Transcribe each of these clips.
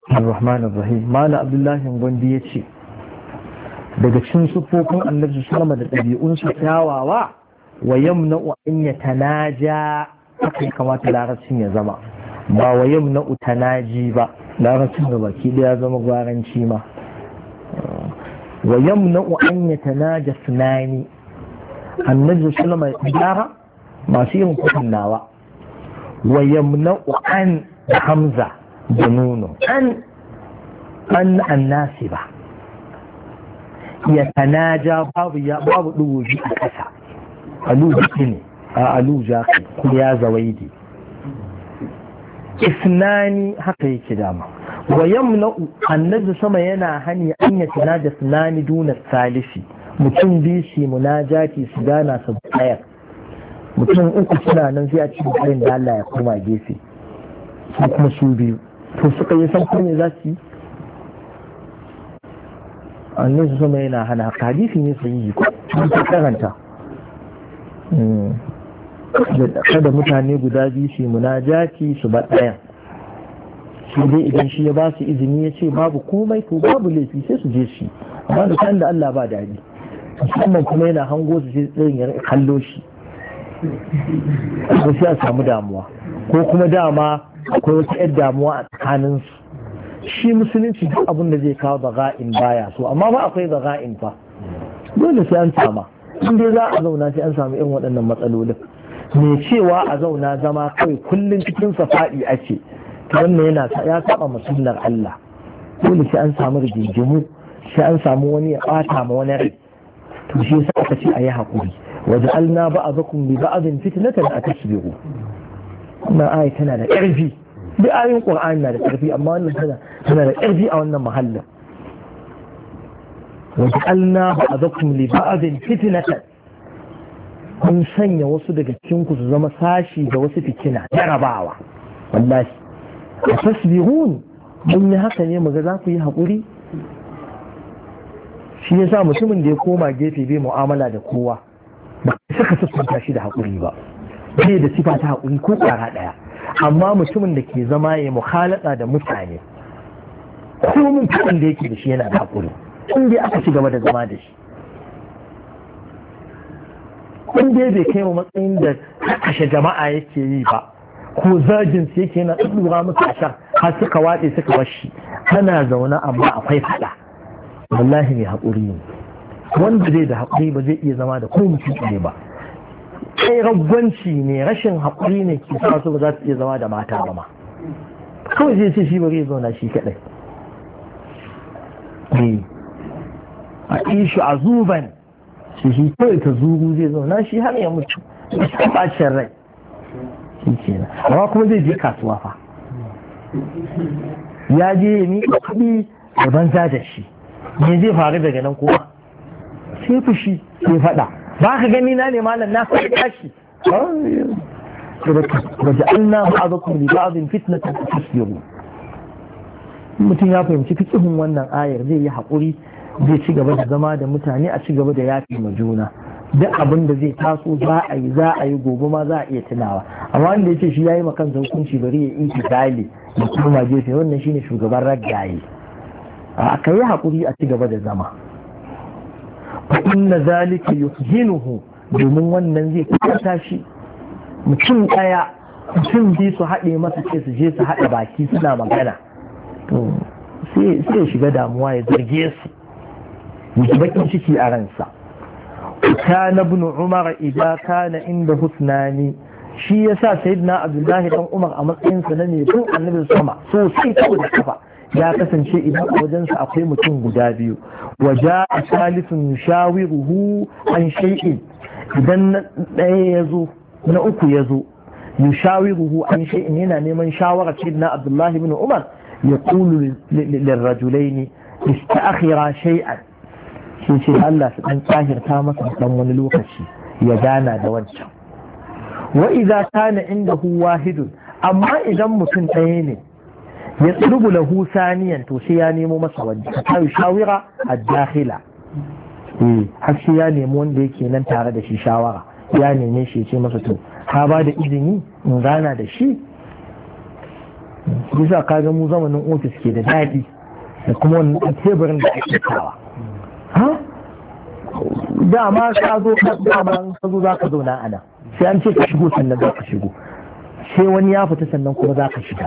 Ar-Rahman Ar-Rahim. Malam Abdullahi Gondi ya ce daga cikin sufofin Annabi sallama da ɗabi'unsa kyawawa wa yamna'u an yatanaja, haka kamata larabcin ya zama, ba wa yamna'u tanaji ba, larabcin da baki ya zama gwaranci ma. wa yamna'u an yatanaja sunani, Annabi sallama ya gyara masu yin kudin nawa. wa yamna'u an da hamza da nuno an annasi ba ya tanaja babu ɗugoji a ƙasa, aluji ne a aluja ku ya zawaidi isnani, haka yake dama. wa yamna'u, annabi sama yana hani an ya tanaja sunani duna salisi, mutum biyu shi munajati su gana su tsayar, mutum uku suna nan sai a cikin tsayin da Allah ya koma gefe su kuma su biyu to suka yi san kuma za su yi. Annabi sama yana hana haka, hadisi ne sai yi ko ta karanta kada mutane guda biyu su munajati su ba ɗayan, shi dai idan shi ya ba su izini ya ce babu komai to babu laifi sai su je shi, amma da kan da Allah ba daɗi, musamman kuma yana hango su sai tsayin ya kallo shi sai a samu damuwa, ko kuma dama akwai wata 'yar damuwa a tsakaninsu. Shi musulunci duk abin da zai kawo baga'in baya so, amma ba akwai baga'in fa dole sai an sama, in dai za a zauna sai an samu irin waɗannan matsalolin. mai cewa a zauna zama kawai kullum cikin safa'i ake, ta wannan ya saba musullar Allah. Dole sai an samu rigingimu, sai an samu wani ya ɓata ma wani rai, to shi yasa aka ce a yi haƙuri. وجعلنا بعضكم ببعض فتنة أتصبروا. wannan aya tana da ƙarfi, bi ayin Qur'ani na da ƙarfi, amma wannan tana da ƙarfi a wannan mahallin. waj'alna ba'dakum li ba'din fitnatan, kun sanya wasu daga cikin ku su zama sashi da wasu fitina, jarabawa. wallahi tasbihun, mun yi haka ne muga za ku yi haƙuri. shi yasa mutumin da ya koma gefe bai mu'amala da kowa ba suka sassanta shi da haƙuri ba, bai da sifa ta haƙuri ko ƙwara ɗaya. amma mutumin da ke zama ya mukhalata da mutane, komin faɗin da yake da shi yana da haƙuri, in dai aka ci gaba da zama da shi, in dai bai kai wa matsayin da kashe jama'a yake yi ba, ko zagin su yake yana ɗuɗɗura musu a shan har suka watse suka bashi, ana zaune amma akwai faɗa. wallahi mai haƙuri ne, wanda zai da haƙuri ba zai iya zama da ko mutum ne ba. kai ragwanci ne, rashin haƙuri ne ke sa su ba za su iya zama da mata ba ma, kawai zai ce shi bari ya zauna shi kaɗai. a ishu a zuban shi kawai ta zuru zai zauna shi har ya mutu a ɓacin rai shi kenan. amma kuma zai je kasuwa fa, ya je ya miƙa kuɗi da banza da shi, me zai faru daga nan kuma? sai fushi sai faɗa, ba ka gani na ne malam na sai tashi. waja'alna ba'dakum li ba'din fitnatan tasbiru. mutum ya fahimci fiqhin wannan ayar zai yi haƙuri, zai ci gaba da zama da mutane, a ci gaba da yafi ma juna. duk abin da zai taso za a yi gobe ma za a iya tunawa. amma wanda ya ce shi ya yi makan hukunci bari ya yi misali da kuma gefe, wannan shine shugaban raggaye. a ka yi haƙuri a ci gaba da zama. fa inna zalika yuhzinuhu, domin wannan zai kwata shi. mutum ɗaya mutum biyu su haɗe masa ce su je su haɗa baki suna magana, to sai ya shiga damuwa, ya zarge su, ya bakin ciki a ransa. kana ibn umar idan kana inda husnani, shi yasa sayyidina abdullahi dan umar a matsayin sa ne bin annabi sama sosai ta da kafa, ya kasance idan a wajensa akwai mutum guda biyu, waja a salifin yushawiruhu an shay'in, idan ɗaya ya zo na uku ya zo yushawiruhu an shay'in, yana neman shawarar sayyidina abdullahi ibn umar, ya qulu lirrajulaini ista'khira shay'an, shi ce Allah su dan tsahirta masa dan wani lokaci ya gana da wancan. wa idza kana indahu wahidun, amma idan mutum ɗaya ne ya tsurubu lahu saniyan, to sai ya nemo masa wani ta shawira a dakhila, har sai ya nemi wanda yake nan tare da shi shawara, ya neme shi ya ce masa to ka ba da izini in gana da shi. bisa ka ga mu zamanin ofis ke da daɗi da kuma wannan teburin da ake kawa dama ka zo za ka zauna ana sai an ce ka shigo sannan za ka shigo sai wani ya fita sannan kuma za ka shiga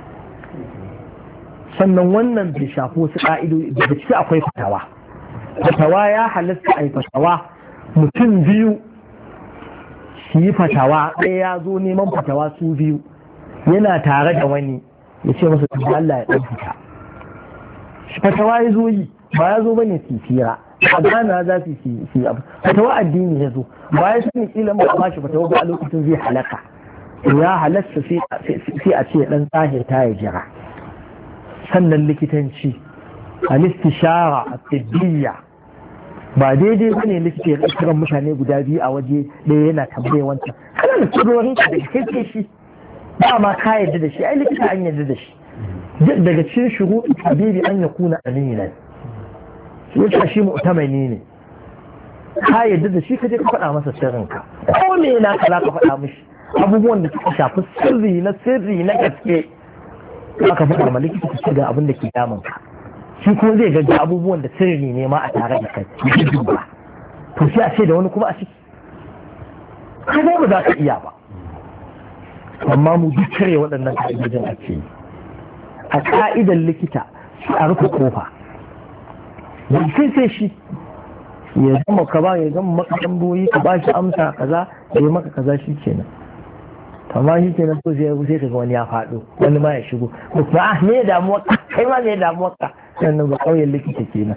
sannan wannan bai shafi wasu ƙa'idoji da ciki akwai fatawa ya halatta a yi fatawa mutum biyu su yi fatawa ɗaya ya zo neman fatawa su biyu yana tare da wani ya ce masa tuba Allah ya ɗan fita fatawa ya zo yi ba ya zo bane titira a gana za su yi abu fatawa addini ya zo ba ya sani kila ba ba shi fatawa ba a lokacin zai halaka ya halasta sai a ce ɗan tsahir ta ya jira sannan likitanci al-istishara at-tibbiyya ba daidai bane likita ya kiran mutane guda biyu a waje ɗaya yana tambaye wancan kana da tsirorin ka da kai shi ba ma ka yarda da shi ai likita an yarda da shi daga cikin shuruɗi habibi an yakuna aminan yadda shi mu'tamani ne ka yarda da shi ka je ka faɗa masa sirrinka ko me na ka ka faɗa mishi abubuwan da suka shafi sirri na gaske aka faɗa ma likita su ce ga abin da ke damun ka shi kuma zai ga abubuwan da sirri ne ma a tare da kai ya duba to sai a ce da wani kuma a ciki kada ba za ka iya ba amma mu duk cire waɗannan ka'idojin a ce a ka'idar likita a rufe kofa wani sai shi ya zama ka ba ya zama maka tambayoyi ka ba shi amsa kaza ya yi maka kaza shi kenan amma shi kenan so sai ka ga wani ya faɗo wani ma ya shigo ba me ya damuwa kai ma me ya damuwa ka sannan ba kauyen likita kenan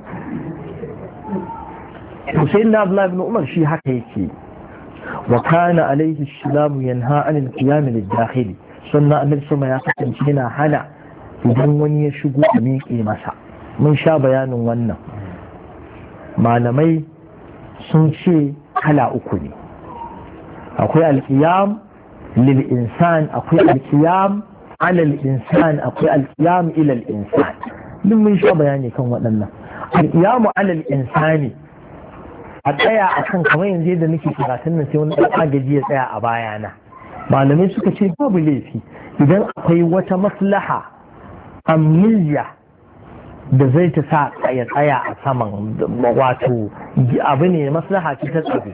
Hussein na Abdullah ibn Umar shi haka yake wa kana alaihi salamu yanha anil qiyam lil dakhili sannan annabi sama ya kasance yana hana idan wani ya shigo a miƙe masa mun sha bayanin wannan malamai sun ce kala uku ne akwai alqiyam lil insan akwai alqiyam ala al insan akwai alqiyam ila al insan duk mun sha bayani kan waɗannan alqiyamu ala al insani a tsaya akan kamar yanzu da nake karatun nan sai wani ɗan agaji ya tsaya a bayana malamai suka ce babu laifi idan akwai wata maslaha amniya da zai ta sa ya tsaya a saman wato abu ne maslaha ce ta tsaro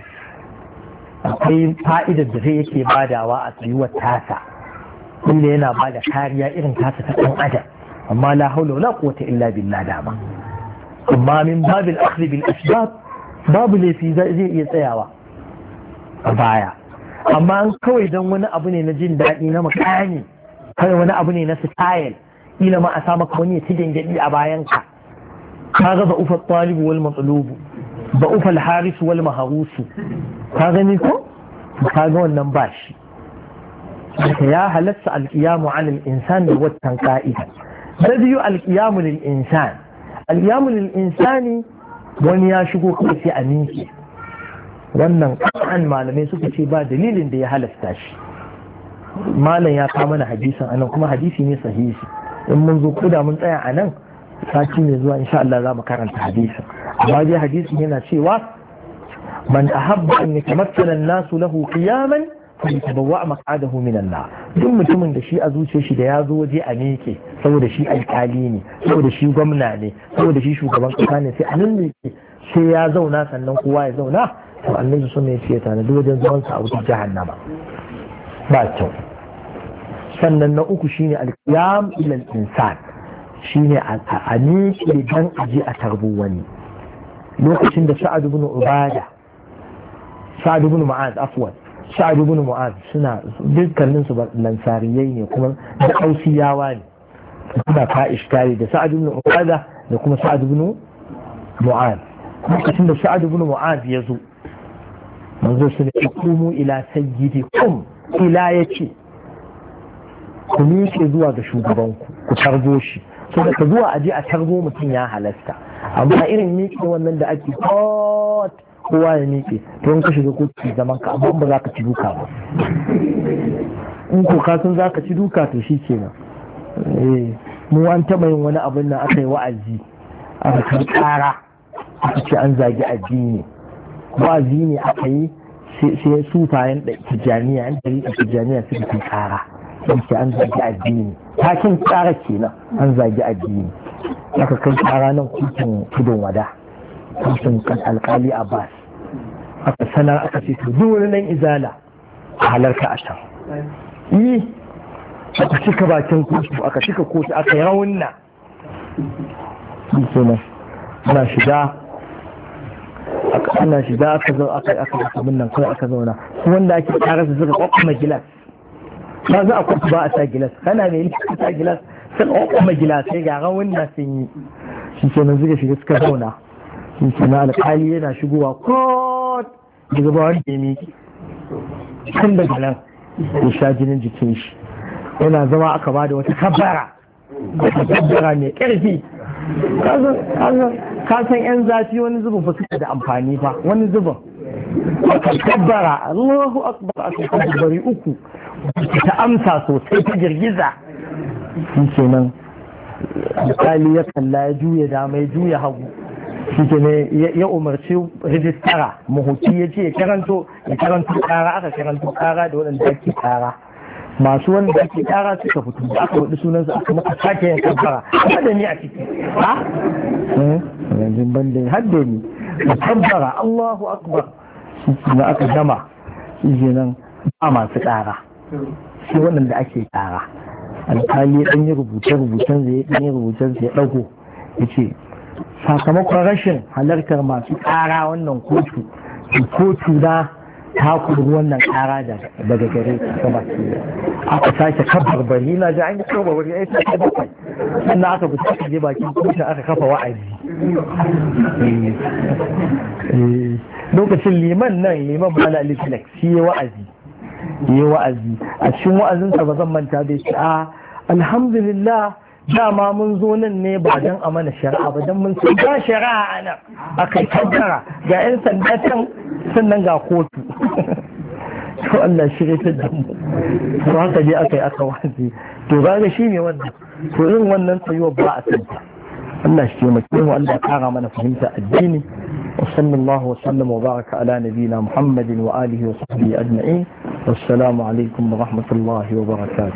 akwai fa'idar da zai yake badawa a tsayuwar tasa inda yana bada kariya irin tasa ta ɗan adam amma la haula wala quwwata illa billah dama amma min babil akhdh bil asbab babu laifi zai iya tsayawa a baya amma an kawai don wani abu ne na jin daɗi na makani kawai wani abu ne na style ila ma a sa maka wani ya ci gangadi a bayanka ka ga ba'ufa talibu wal matsalubu ba'ufa harisu wal maharusu ka gani ko ka ga wannan ba shi ya halatta alƙiyamu alal insan da watan ka'ida na biyu alƙiyamu lil insan alƙiyamu lil insani wani ya shigo kuma sai a miƙe wannan ƙasa'an malamai suka ce ba dalilin da ya halasta shi malam ya kama mana hadisin anan kuma hadisi ne sahihi in mun zo koda mun tsaya a nan sati ne zuwa insha Allah za mu karanta hadisin amma dai hadisin yana cewa man ahabba an yatamassala an-nasu lahu qiyaman falyatabawa maq'adahu min an-nar duk mutumin da shi a zuciyar shi da ya zo waje a miƙe saboda shi alƙali ne saboda shi gwamna ne saboda shi shugaban ƙasa ne sai a nan ne sai ya zauna sannan kowa ya zauna to annabi sun ne ce ta duk wajen zaman sa a wutar jahannama ba kyau sannan na uku shine alqiyam ila al-insan shine a miƙe dan aje a tarbu wani lokacin da Sa'ad ibn Ubada Sa'ad ibn Mu'az afwan Sa'ad ibn Mu'az suna dukkanin su lansariyai ne kuma da ausiyawa ne suna ka iskari da Sa'ad ibn Ubada da kuma Sa'ad ibn Mu'az lokacin da Sa'ad ibn Mu'az ya zo manzo su ne kumu ila sayyidikum ila yace ku miƙe zuwa ga shugabanku ku tarbo shi so da ka zuwa aje a tarbo mutum ya halasta amma irin miƙe wannan da ake kowa ya miƙe to in ka shiga kotu zaman ka amma ba za ka ci duka ba in ko ka san za ka ci duka to shi kenan mu an taɓa yin wani abin nan aka yi wa'azi aka kan ƙara aka ce an zagi addini wa'azi ne aka yi sai sufayen da tijjaniya yan ɗari da tijjaniya suka kan ƙara sai an zagi addini takin tsara kenan an zagi addini aka kai tsara nan kotun tudun wada kotun alkali Abbas aka sanar aka ce to duk wani nan izala a halarta a can yi aka cika bakin kotu aka cika kotu aka yi raunna kenan ana shiga aka zo aka abin nan kawai aka zauna su wanda ake tsara su suka kwakwama gilas ba za a kwatu ba a sa gilas kana mai nufi sa gilas suka kwakwama gilas sai ga raunna sun yi shi kenan suka shiga suka zauna shi kenan alƙali yana shigowa ko daga ba wani ne kan daga nan ya sha jinin jikin shi yana zama aka ba da wata kabbara mai ƙarfi kasan yan zafi wani zubin fa suka da amfani fa wani zubin aka kabbara Allahu akbar aka kabbari uku ta amsa sosai ta girgiza shi kenan alƙali ya kalla ya juya dama ya juya hagu shi kenan ya umarci rijistara mahuki ya ce ya karanto kara aka karanto kara da waɗanda ake kara masu wanda ake kara suka fito da aka wadda sunansu aka maka sake yin kabbara hada ni a ciki ha yanzu banda hada ni da kabbara Allahu akbar shi ne aka gama shi nan ba masu kara shi wannan da ake kara alkali dan yi rubuce-rubucen zai ya dago ya ce sakamakon rashin halartar masu kara wannan kotu na ta kuri wannan kara daga gare su gaba aka sake kabarbari na ji an yi kabarbari ya sake bakwai sannan aka fita aka je bakin kotun aka kafa wa'azi lokacin liman bala aliflex shi ya wa'azi a cikin wa'azinsa ba zan manta bai ce alhamdulillah dama mun zo nan ne ba don a mana shari'a ba don mun san ba shari'a a nan a kai kaddara ga 'yan sanda can sannan ga kotu to Allah shirye ta da mu to haka dai aka wazi to ga shi ne wannan to yin wannan tsayuwa ba a santa Allah shi ke mu Allah ya kara mana fahimta addini wa sallallahu wa sallama wa baraka ala nabiyina Muhammadin wa alihi wa sahbihi ajma'in wassalamu alaikum wa rahmatullahi wa barakatuh